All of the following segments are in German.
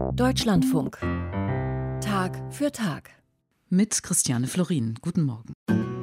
Deutschlandfunk. Tag für Tag. Mit Christiane Florin. Guten Morgen.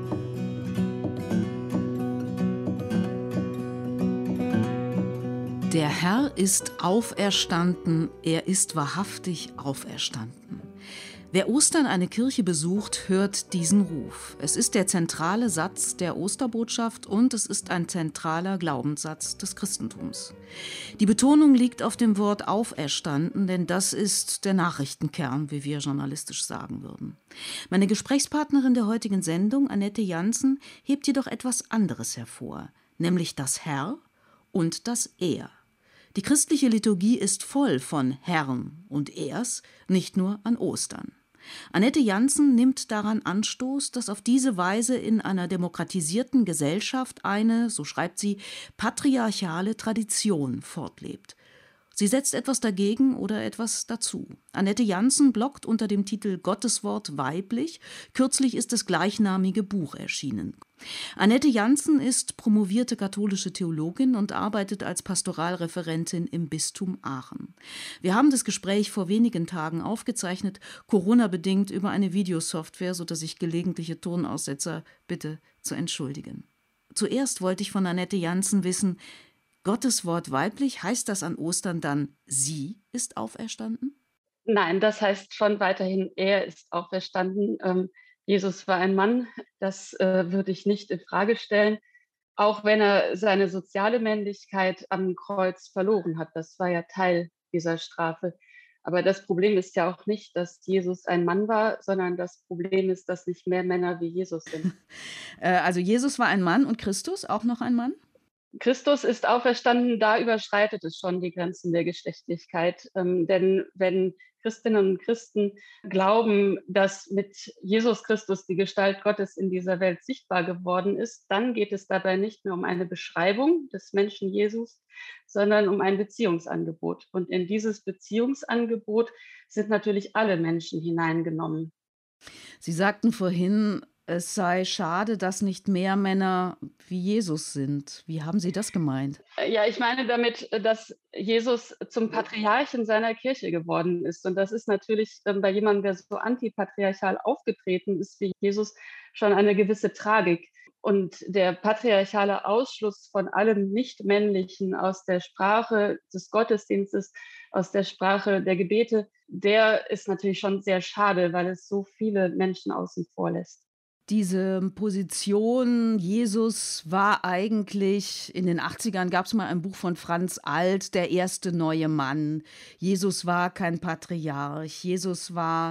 Der Herr ist auferstanden, er ist wahrhaftig auferstanden. Wer Ostern eine Kirche besucht, hört diesen Ruf. Es ist der zentrale Satz der Osterbotschaft und es ist ein zentraler Glaubenssatz des Christentums. Die Betonung liegt auf dem Wort auferstanden, denn das ist der Nachrichtenkern, wie wir journalistisch sagen würden. Meine Gesprächspartnerin der heutigen Sendung, Annette Jansen, hebt jedoch etwas anderes hervor, nämlich das Herr und das Er. Die christliche Liturgie ist voll von Herrn und Ers, nicht nur an Ostern. Annette Jansen nimmt daran Anstoß, dass auf diese Weise in einer demokratisierten Gesellschaft eine, so schreibt sie, patriarchale Tradition fortlebt. Sie setzt etwas dagegen oder etwas dazu. Annette Jansen bloggt unter dem Titel Gotteswort weiblich. Kürzlich ist das gleichnamige Buch erschienen. Annette Jansen ist promovierte katholische Theologin und arbeitet als Pastoralreferentin im Bistum Aachen. Wir haben das Gespräch vor wenigen Tagen aufgezeichnet, Corona-bedingt über eine Videosoftware, sodass ich gelegentliche Tonaussetzer bitte zu entschuldigen. Zuerst wollte ich von Annette Jansen wissen, Gottes Wort weiblich, heißt das an Ostern dann, sie ist auferstanden? Nein, das heißt schon weiterhin, er ist auferstanden. Jesus war ein Mann, das würde ich nicht in Frage stellen, auch wenn er seine soziale Männlichkeit am Kreuz verloren hat. Das war ja Teil dieser Strafe. Aber das Problem ist ja auch nicht, dass Jesus ein Mann war, sondern das Problem ist, dass nicht mehr Männer wie Jesus sind. Also Jesus war ein Mann und Christus auch noch ein Mann? Christus ist auferstanden, da überschreitet es schon die Grenzen der Geschlechtlichkeit. Denn wenn Christinnen und Christen glauben, dass mit Jesus Christus die Gestalt Gottes in dieser Welt sichtbar geworden ist, dann geht es dabei nicht mehr um eine Beschreibung des Menschen Jesus, sondern um ein Beziehungsangebot. Und in dieses Beziehungsangebot sind natürlich alle Menschen hineingenommen. Sie sagten vorhin, es sei schade, dass nicht mehr Männer wie Jesus sind. Wie haben Sie das gemeint? Ja, ich meine damit, dass Jesus zum Patriarchen seiner Kirche geworden ist. Und das ist natürlich bei jemandem, der so antipatriarchal aufgetreten ist wie Jesus, schon eine gewisse Tragik. Und der patriarchale Ausschluss von allem Nichtmännlichen aus der Sprache des Gottesdienstes, aus der Sprache der Gebete, der ist natürlich schon sehr schade, weil es so viele Menschen außen vor lässt. Diese Position, Jesus war eigentlich, in den 80ern gab es mal ein Buch von Franz Alt, der erste neue Mann. Jesus war kein Patriarch, Jesus war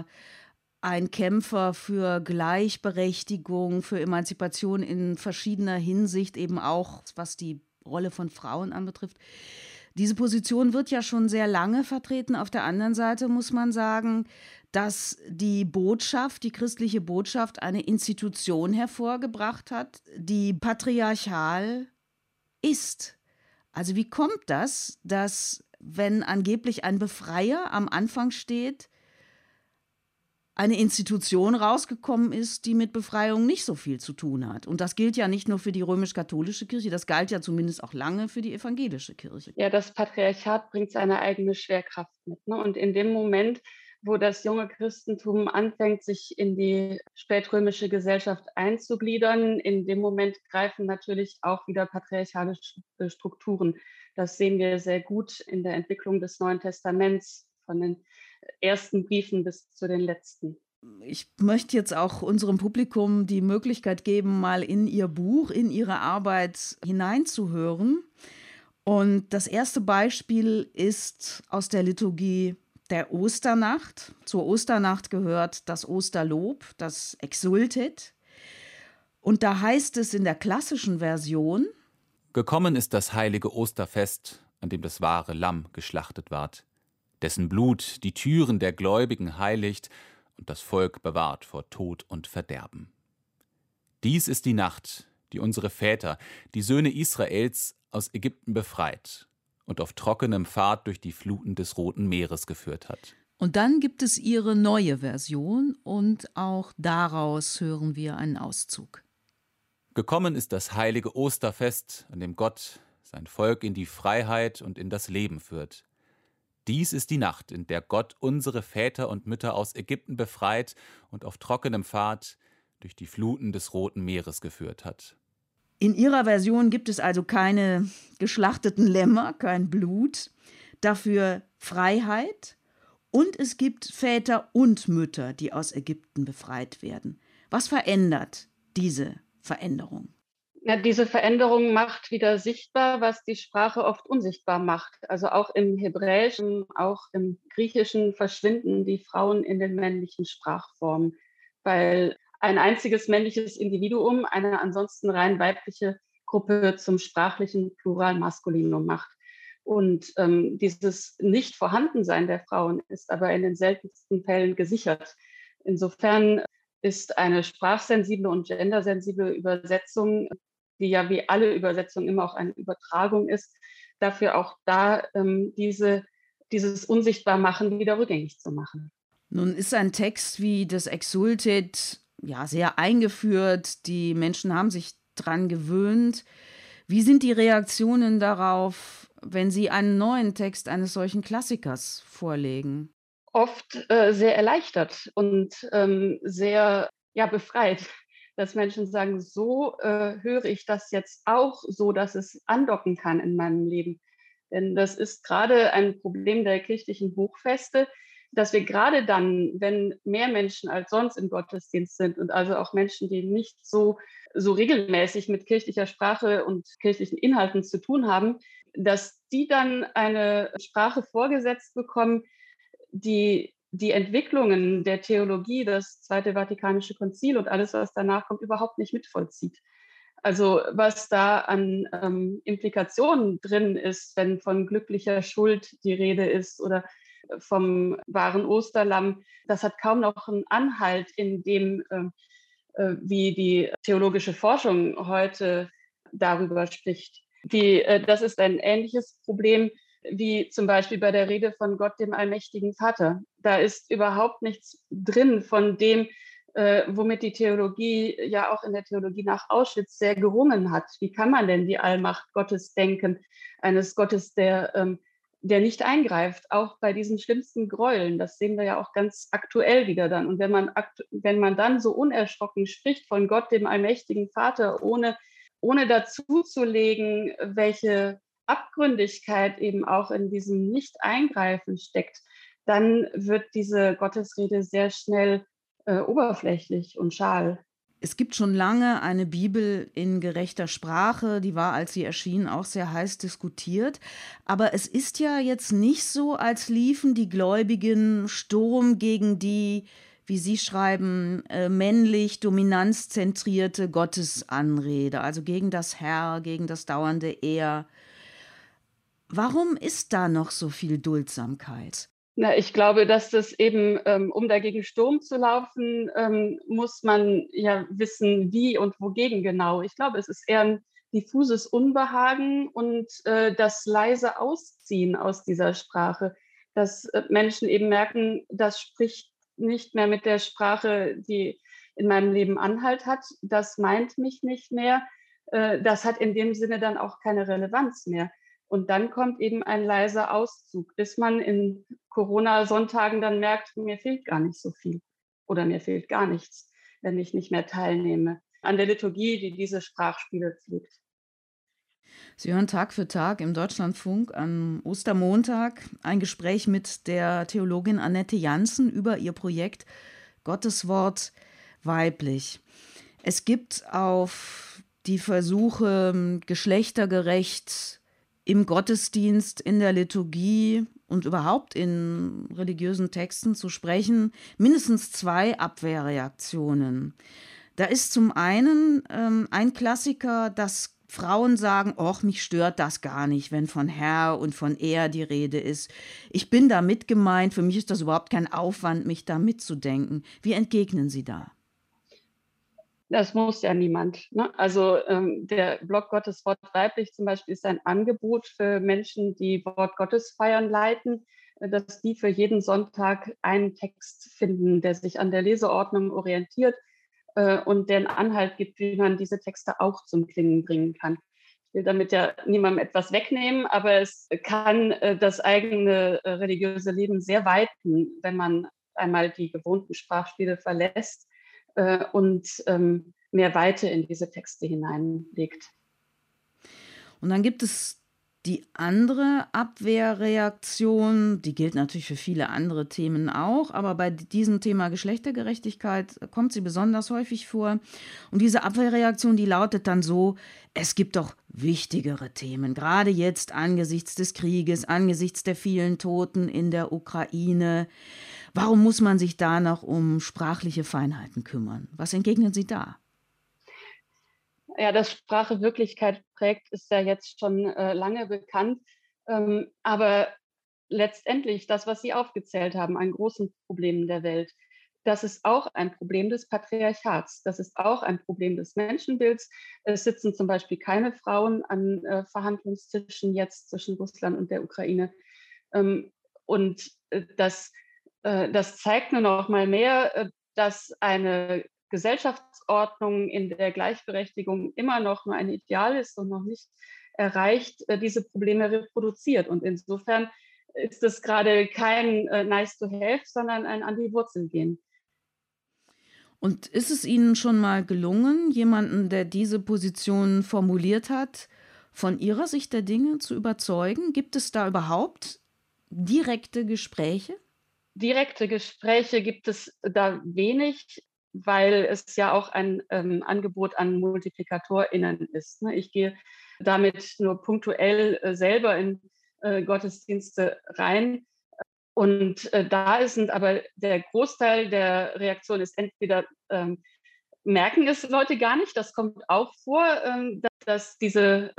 ein Kämpfer für Gleichberechtigung, für Emanzipation in verschiedener Hinsicht, eben auch was die Rolle von Frauen anbetrifft. Diese Position wird ja schon sehr lange vertreten. Auf der anderen Seite muss man sagen, dass die Botschaft, die christliche Botschaft, eine Institution hervorgebracht hat, die patriarchal ist. Also wie kommt das, dass, wenn angeblich ein Befreier am Anfang steht, eine Institution rausgekommen ist, die mit Befreiung nicht so viel zu tun hat. Und das gilt ja nicht nur für die römisch-katholische Kirche, das galt ja zumindest auch lange für die evangelische Kirche. Ja, das Patriarchat bringt seine eigene Schwerkraft mit. Ne? Und in dem Moment, wo das junge Christentum anfängt, sich in die spätrömische Gesellschaft einzugliedern, in dem Moment greifen natürlich auch wieder patriarchale Strukturen. Das sehen wir sehr gut in der Entwicklung des Neuen Testaments, von den ersten Briefen bis zu den letzten. Ich möchte jetzt auch unserem Publikum die Möglichkeit geben, mal in Ihr Buch, in Ihre Arbeit hineinzuhören. Und das erste Beispiel ist aus der Liturgie der Osternacht. Zur Osternacht gehört das Osterlob, das Exsultet. Und da heißt es in der klassischen Version: Gekommen ist das heilige Osterfest, an dem das wahre Lamm geschlachtet ward, dessen Blut die Türen der Gläubigen heiligt und das Volk bewahrt vor Tod und Verderben. Dies ist die Nacht, die unsere Väter, die Söhne Israels, aus Ägypten befreit und auf trockenem Pfad durch die Fluten des Roten Meeres geführt hat. Und dann gibt es ihre neue Version und auch daraus hören wir einen Auszug. Gekommen ist das heilige Osterfest, an dem Gott sein Volk in die Freiheit und in das Leben führt. Dies ist die Nacht, in der Gott unsere Väter und Mütter aus Ägypten befreit und auf trockenem Pfad durch die Fluten des Roten Meeres geführt hat. In Ihrer Version gibt es also keine geschlachteten Lämmer, kein Blut, dafür Freiheit und es gibt Väter und Mütter, die aus Ägypten befreit werden. Was verändert diese Veränderung? Ja, diese Veränderung macht wieder sichtbar, was die Sprache oft unsichtbar macht. Also auch im Hebräischen, auch im Griechischen verschwinden die Frauen in den männlichen Sprachformen, weil ein einziges männliches Individuum eine ansonsten rein weibliche Gruppe zum sprachlichen Plural Maskulinum macht. Und dieses Nicht-Vorhandensein der Frauen ist aber in den seltensten Fällen gesichert. Insofern ist eine sprachsensible und gendersensible Übersetzung, die ja wie alle Übersetzungen immer auch eine Übertragung ist, dafür auch da, dieses Unsichtbarmachen wieder rückgängig zu machen. Nun ist ein Text wie das Exsultet ja sehr eingeführt, die Menschen haben sich dran gewöhnt. Wie sind die Reaktionen darauf, wenn Sie einen neuen Text eines solchen Klassikers vorlegen? Oft sehr erleichtert und sehr befreit, dass Menschen sagen, so höre ich das jetzt auch so, dass es andocken kann in meinem Leben. Denn das ist gerade ein Problem der kirchlichen Hochfeste, dass wir gerade dann, wenn mehr Menschen als sonst im Gottesdienst sind und also auch Menschen, die nicht so regelmäßig mit kirchlicher Sprache und kirchlichen Inhalten zu tun haben, dass die dann eine Sprache vorgesetzt bekommen, die Entwicklungen der Theologie, das Zweite Vatikanische Konzil und alles, was danach kommt, überhaupt nicht mitvollzieht. Also was da an Implikationen drin ist, wenn von glücklicher Schuld die Rede ist oder vom wahren Osterlamm, das hat kaum noch einen Anhalt in dem, wie die theologische Forschung heute darüber spricht. Das ist ein ähnliches Problem wie zum Beispiel bei der Rede von Gott, dem allmächtigen Vater. Da ist überhaupt nichts drin von dem, womit die Theologie ja auch in der Theologie nach Auschwitz sehr gerungen hat. Wie kann man denn die Allmacht Gottes denken, eines Gottes, der nicht eingreift, auch bei diesen schlimmsten Gräueln? Das sehen wir ja auch ganz aktuell wieder dann. Und wenn man dann so unerschrocken spricht von Gott, dem allmächtigen Vater, ohne dazuzulegen, welche Abgründigkeit eben auch in diesem Nicht-Eingreifen steckt, dann wird diese Gottesrede sehr schnell oberflächlich und schal. Es gibt schon lange eine Bibel in gerechter Sprache, die war, als sie erschien, auch sehr heiß diskutiert. Aber es ist ja jetzt nicht so, als liefen die Gläubigen Sturm gegen die, wie Sie schreiben, männlich dominanzzentrierte Gottesanrede, also gegen das Herr, gegen das dauernde Er. Warum ist da noch so viel Duldsamkeit? Na, ich glaube, dass das eben, um dagegen Sturm zu laufen, muss man ja wissen, wie und wogegen genau. Ich glaube, es ist eher ein diffuses Unbehagen und das leise Ausziehen aus dieser Sprache, dass Menschen eben merken, das spricht nicht mehr mit der Sprache, die in meinem Leben Anhalt hat. Das meint mich nicht mehr. Das hat in dem Sinne dann auch keine Relevanz mehr. Und dann kommt eben ein leiser Auszug, bis man in Corona-Sonntagen dann merkt, mir fehlt gar nicht so viel oder mir fehlt gar nichts, wenn ich nicht mehr teilnehme an der Liturgie, die diese Sprachspiele pflegt. Sie hören Tag für Tag im Deutschlandfunk am Ostermontag ein Gespräch mit der Theologin Annette Janssen über ihr Projekt Gottes Wort weiblich. Es gibt auf die Versuche, geschlechtergerecht im Gottesdienst, in der Liturgie und überhaupt in religiösen Texten zu sprechen, mindestens 2 Abwehrreaktionen. Da ist zum einen ein Klassiker, dass Frauen sagen, och, mich stört das gar nicht, wenn von Herr und von Er die Rede ist. Ich bin da mitgemeint, für mich ist das überhaupt kein Aufwand, mich da mitzudenken. Wie entgegnen Sie da? Das muss ja niemand. Ne? Also der Blog Gottes Wort weiblich zum Beispiel ist ein Angebot für Menschen, die Wort Gottes feiern leiten, dass die für jeden Sonntag einen Text finden, der sich an der Leseordnung orientiert und den Anhalt gibt, wie man diese Texte auch zum Klingen bringen kann. Ich will damit ja niemandem etwas wegnehmen, aber es kann das eigene religiöse Leben sehr weiten, wenn man einmal die gewohnten Sprachspiele verlässt und mehr Weite in diese Texte hineinlegt. Und dann gibt es die andere Abwehrreaktion, die gilt natürlich für viele andere Themen auch, aber bei diesem Thema Geschlechtergerechtigkeit kommt sie besonders häufig vor. Und diese Abwehrreaktion, die lautet dann so: Es gibt doch wichtigere Themen, gerade jetzt angesichts des Krieges, angesichts der vielen Toten in der Ukraine. Warum muss man sich da noch um sprachliche Feinheiten kümmern? Was entgegnen Sie da? Ja, dass Sprache Wirklichkeit prägt, ist ja jetzt schon lange bekannt. Aber letztendlich, das, was Sie aufgezählt haben, an großen Problemen der Welt, das ist auch ein Problem des Patriarchats. Das ist auch ein Problem des Menschenbilds. Es sitzen zum Beispiel keine Frauen an Verhandlungstischen jetzt zwischen Russland und der Ukraine. Und das zeigt nur noch mal mehr, dass eine Gesellschaftsordnung in der Gleichberechtigung immer noch nur ein Ideal ist und noch nicht erreicht, diese Probleme reproduziert. Und insofern ist es gerade kein nice to have, sondern ein an die Wurzeln gehen. Und ist es Ihnen schon mal gelungen, jemanden, der diese Position formuliert hat, von Ihrer Sicht der Dinge zu überzeugen? Gibt es da überhaupt direkte Gespräche? Direkte Gespräche gibt es da wenig, weil es ja auch ein Angebot an MultiplikatorInnen ist. Ne? Ich gehe damit nur punktuell selber in Gottesdienste rein. Und da ist aber der Großteil der Reaktion ist entweder merken es Leute gar nicht, das kommt auch vor, dass diese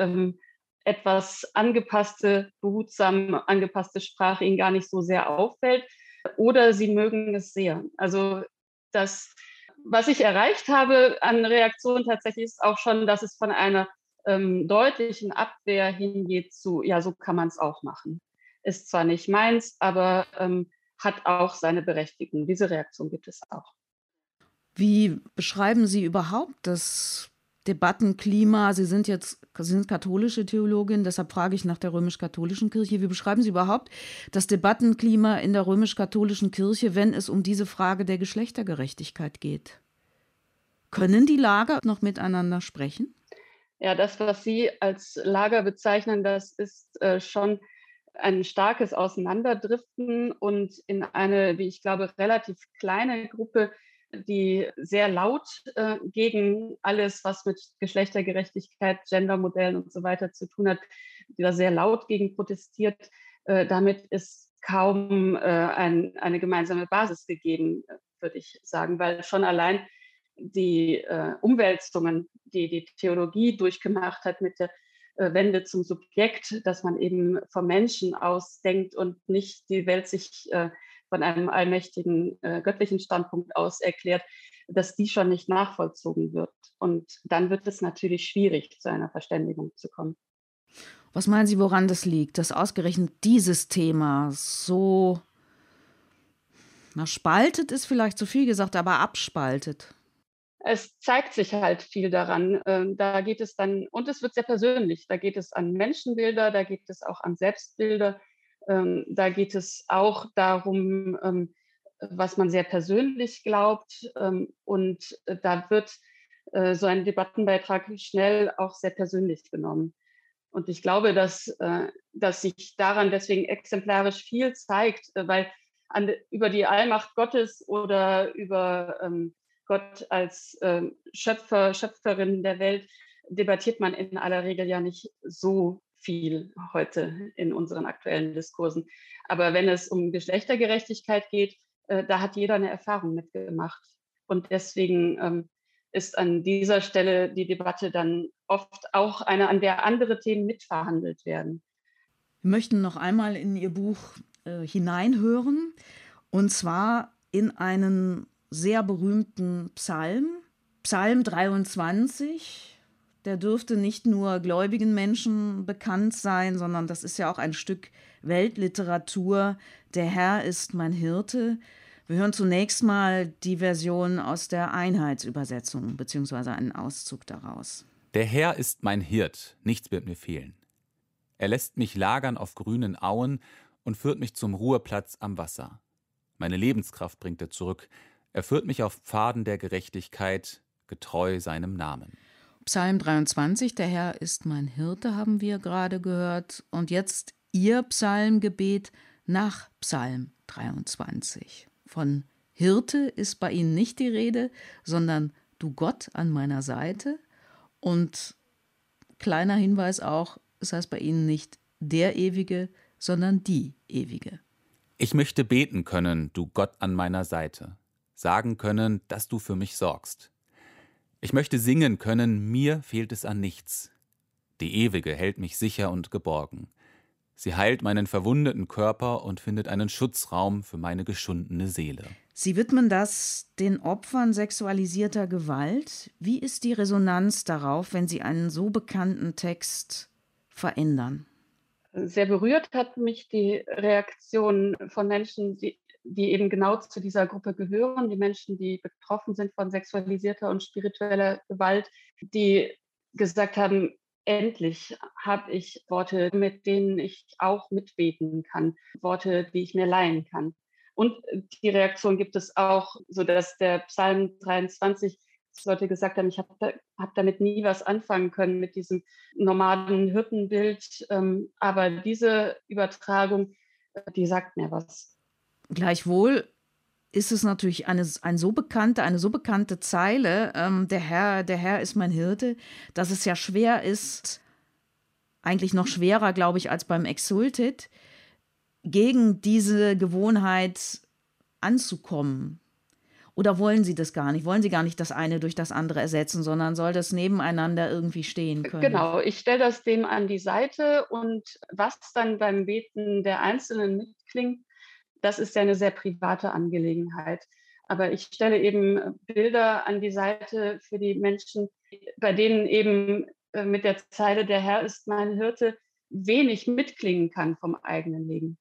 etwas angepasste, behutsam angepasste Sprache ihnen gar nicht so sehr auffällt, oder sie mögen es sehr. Also das, was ich erreicht habe an Reaktionen tatsächlich, ist auch schon, dass es von einer deutlichen Abwehr hingeht zu, ja, so kann man es auch machen. Ist zwar nicht meins, aber hat auch seine Berechtigung. Diese Reaktion gibt es auch. Wie beschreiben Sie überhaupt das Debattenklima? Sie sind katholische Theologin, deshalb frage ich nach der römisch-katholischen Kirche. Wie beschreiben Sie überhaupt das Debattenklima in der römisch-katholischen Kirche, wenn es um diese Frage der Geschlechtergerechtigkeit geht? Können die Lager noch miteinander sprechen? Ja, das, was Sie als Lager bezeichnen, das ist schon ein starkes Auseinanderdriften und in eine, wie ich glaube, relativ kleine Gruppe, die sehr laut gegen alles, was mit Geschlechtergerechtigkeit, Gendermodellen und so weiter zu tun hat, die da sehr laut gegen protestiert. Damit ist kaum eine gemeinsame Basis gegeben, würde ich sagen, weil schon allein die Umwälzungen, die die Theologie durchgemacht hat mit der Wende zum Subjekt, dass man eben vom Menschen aus denkt und nicht die Welt sich von einem allmächtigen göttlichen Standpunkt aus erklärt, dass die schon nicht nachvollzogen wird. Und dann wird es natürlich schwierig, zu einer Verständigung zu kommen. Was meinen Sie, woran das liegt, dass ausgerechnet dieses Thema so, spaltet ist vielleicht zu viel gesagt, aber abspaltet? Es zeigt sich halt viel daran. Da geht es dann, und es wird sehr persönlich, da geht es an Menschenbilder, da geht es auch an Selbstbilder, da geht es auch darum, was man sehr persönlich glaubt. Und da wird so ein Debattenbeitrag schnell auch sehr persönlich genommen. Und ich glaube, dass sich daran deswegen exemplarisch viel zeigt, weil über die Allmacht Gottes oder über Gott als Schöpfer, Schöpferin der Welt debattiert man in aller Regel ja nicht so viel heute in unseren aktuellen Diskursen. Aber wenn es um Geschlechtergerechtigkeit geht, da hat jeder eine Erfahrung mitgemacht. Und deswegen ist an dieser Stelle die Debatte dann oft auch eine, an der andere Themen mitverhandelt werden. Wir möchten noch einmal in Ihr Buch hineinhören, und zwar in einen sehr berühmten Psalm, Psalm 23. Der dürfte nicht nur gläubigen Menschen bekannt sein, sondern das ist ja auch ein Stück Weltliteratur. Der Herr ist mein Hirte. Wir hören zunächst mal die Version aus der Einheitsübersetzung, beziehungsweise einen Auszug daraus. Der Herr ist mein Hirt, nichts wird mir fehlen. Er lässt mich lagern auf grünen Auen und führt mich zum Ruheplatz am Wasser. Meine Lebenskraft bringt er zurück. Er führt mich auf Pfaden der Gerechtigkeit, getreu seinem Namen. Psalm 23, der Herr ist mein Hirte, haben wir gerade gehört. Und jetzt Ihr Psalmgebet nach Psalm 23. Von Hirte ist bei Ihnen nicht die Rede, sondern du Gott an meiner Seite. Und kleiner Hinweis auch, es heißt bei Ihnen nicht der Ewige, sondern die Ewige. Ich möchte beten können, du Gott an meiner Seite, sagen können, dass du für mich sorgst. Ich möchte singen können, mir fehlt es an nichts. Die Ewige hält mich sicher und geborgen. Sie heilt meinen verwundeten Körper und findet einen Schutzraum für meine geschundene Seele. Sie widmen das den Opfern sexualisierter Gewalt. Wie ist die Resonanz darauf, wenn Sie einen so bekannten Text verändern? Sehr berührt hat mich die Reaktion von Menschen, die eben genau zu dieser Gruppe gehören, die Menschen, die betroffen sind von sexualisierter und spiritueller Gewalt, die gesagt haben, endlich habe ich Worte, mit denen ich auch mitbeten kann, Worte, die ich mir leihen kann. Und die Reaktion gibt es auch, sodass der Psalm 23 Leute gesagt haben, ich hab damit nie was anfangen können mit diesem nomaden Hirtenbild. Aber diese Übertragung, die sagt mir was. Gleichwohl ist es natürlich eine so bekannte Zeile, der Herr ist mein Hirte, dass es ja schwer ist, eigentlich noch schwerer, glaube ich, als beim Exsultet, gegen diese Gewohnheit anzukommen. Oder wollen Sie das gar nicht? Wollen Sie gar nicht das eine durch das andere ersetzen, sondern soll das nebeneinander irgendwie stehen können? Genau, ich stelle das dem an die Seite und was dann beim Beten der Einzelnen mitklingt, das ist ja eine sehr private Angelegenheit. Aber ich stelle eben Bilder an die Seite für die Menschen, bei denen eben mit der Zeile "Der Herr ist mein Hirte" wenig mitklingen kann vom eigenen Leben.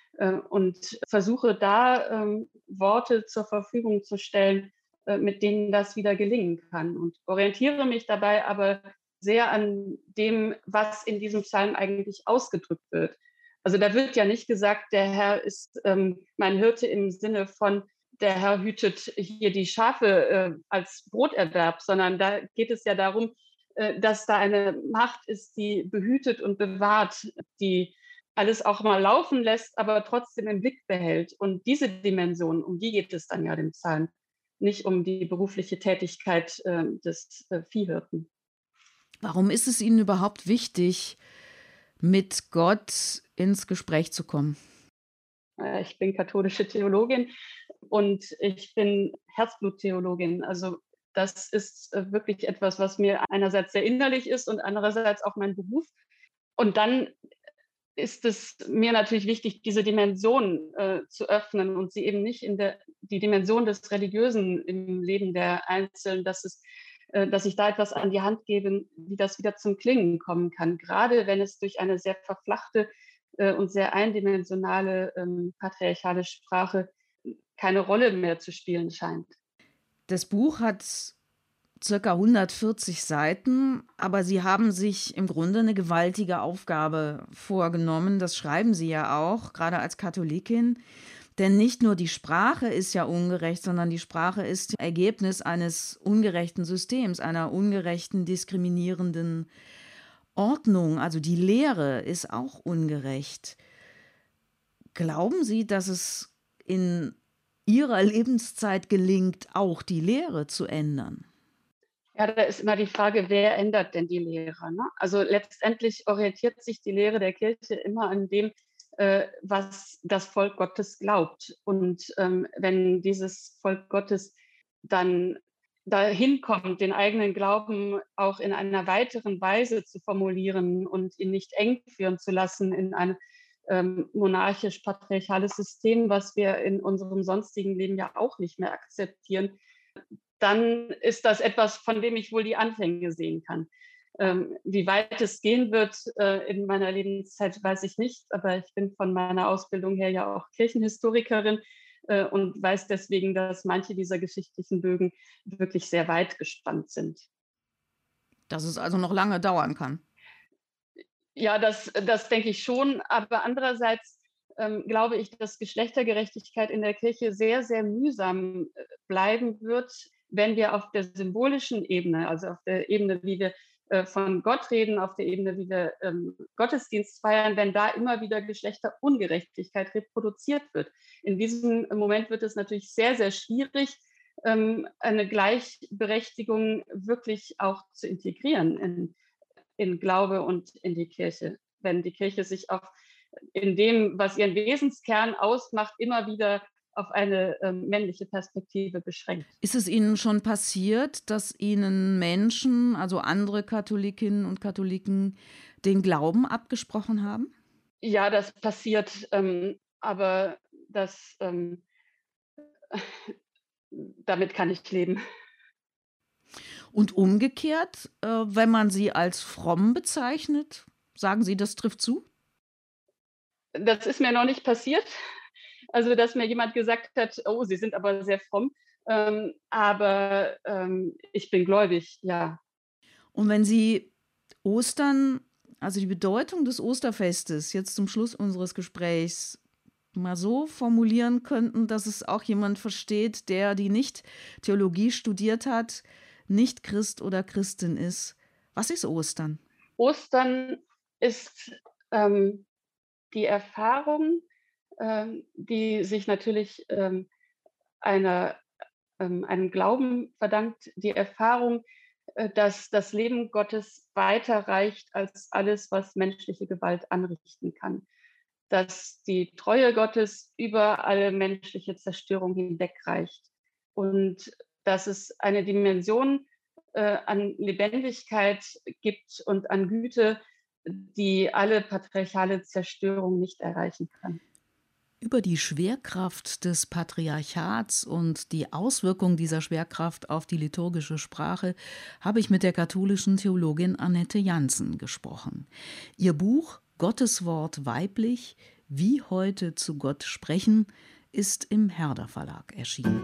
Und versuche da Worte zur Verfügung zu stellen, mit denen das wieder gelingen kann. Und orientiere mich dabei aber sehr an dem, was in diesem Psalm eigentlich ausgedrückt wird. Also da wird ja nicht gesagt, der Herr ist mein Hirte im Sinne von, der Herr hütet hier die Schafe als Broterwerb, sondern da geht es ja darum, dass da eine Macht ist, die behütet und bewahrt, die alles auch mal laufen lässt, aber trotzdem im Blick behält. Und diese Dimension, um die geht es dann ja dem Psalm, nicht um die berufliche Tätigkeit des Viehhirten. Warum ist es Ihnen überhaupt wichtig, mit Gott ins Gespräch zu kommen? Ich bin katholische Theologin und ich bin Herzbluttheologin. Also das ist wirklich etwas, was mir einerseits sehr innerlich ist und andererseits auch mein Beruf. Und dann ist es mir natürlich wichtig, diese Dimension zu öffnen und sie eben nicht die Dimension des Religiösen im Leben der Einzelnen, dass ich da etwas an die Hand gebe, wie das wieder zum Klingen kommen kann, gerade wenn es durch eine sehr verflachte und sehr eindimensionale patriarchale Sprache keine Rolle mehr zu spielen scheint. Das Buch hat circa 140 Seiten, aber Sie haben sich im Grunde eine gewaltige Aufgabe vorgenommen. Das schreiben Sie ja auch, gerade als Katholikin. Denn nicht nur die Sprache ist ja ungerecht, sondern die Sprache ist Ergebnis eines ungerechten Systems, einer ungerechten, diskriminierenden Ordnung. Also die Lehre ist auch ungerecht. Glauben Sie, dass es in Ihrer Lebenszeit gelingt, auch die Lehre zu ändern? Ja, da ist immer die Frage, wer ändert denn die Lehre? Ne? Also letztendlich orientiert sich die Lehre der Kirche immer an dem, was das Volk Gottes glaubt. Und wenn dieses Volk Gottes dann dahin kommt, den eigenen Glauben auch in einer weiteren Weise zu formulieren und ihn nicht eng führen zu lassen in ein monarchisch-patriarchales System, was wir in unserem sonstigen Leben ja auch nicht mehr akzeptieren, dann ist das etwas, von dem ich wohl die Anfänge sehen kann. Wie weit es gehen wird in meiner Lebenszeit, weiß ich nicht, aber ich bin von meiner Ausbildung her ja auch Kirchenhistorikerin und weiß deswegen, dass manche dieser geschichtlichen Bögen wirklich sehr weit gespannt sind. Dass es also noch lange dauern kann. Ja, das denke ich schon. Aber andererseits glaube ich, dass Geschlechtergerechtigkeit in der Kirche sehr, sehr mühsam bleiben wird, wenn wir auf der symbolischen Ebene, also auf der Ebene, wie wir von Gott reden, auf der Ebene, wie wir Gottesdienst feiern, wenn da immer wieder Geschlechterungerechtigkeit reproduziert wird. In diesem Moment wird es natürlich sehr, sehr schwierig, eine Gleichberechtigung wirklich auch zu integrieren in Glaube und in die Kirche. Wenn die Kirche sich auch in dem, was ihren Wesenskern ausmacht, immer wieder auf eine männliche Perspektive beschränkt. Ist es Ihnen schon passiert, dass Ihnen Menschen, also andere Katholikinnen und Katholiken, den Glauben abgesprochen haben? Ja, das passiert, aber damit kann ich leben. Und umgekehrt, wenn man sie als fromm bezeichnet, sagen Sie, das trifft zu? Das ist mir noch nicht passiert. Also, dass mir jemand gesagt hat: „Oh, Sie sind aber sehr fromm." Aber ich bin gläubig, ja. Und wenn Sie Ostern, also die Bedeutung des Osterfestes, jetzt zum Schluss unseres Gesprächs mal so formulieren könnten, dass es auch jemand versteht, der die nicht Theologie studiert hat, nicht Christ oder Christin ist. Was ist Ostern? Ostern ist die Erfahrung, die sich natürlich einem Glauben verdankt, die Erfahrung, dass das Leben Gottes weiter reicht als alles, was menschliche Gewalt anrichten kann. Dass die Treue Gottes über alle menschliche Zerstörung hinwegreicht und dass es eine Dimension an Lebendigkeit gibt und an Güte, die alle patriarchale Zerstörung nicht erreichen kann. Über die Schwerkraft des Patriarchats und die Auswirkung dieser Schwerkraft auf die liturgische Sprache habe ich mit der katholischen Theologin Annette Jansen gesprochen. Ihr Buch Gottes Wort weiblich, wie heute zu Gott sprechen, ist im Herder Verlag erschienen.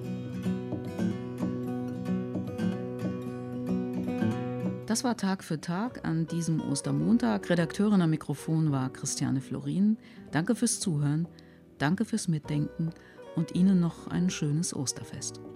Das war Tag für Tag an diesem Ostermontag. Redakteurin am Mikrofon war Christiane Florin. Danke fürs Zuhören, danke fürs Mitdenken und Ihnen noch ein schönes Osterfest.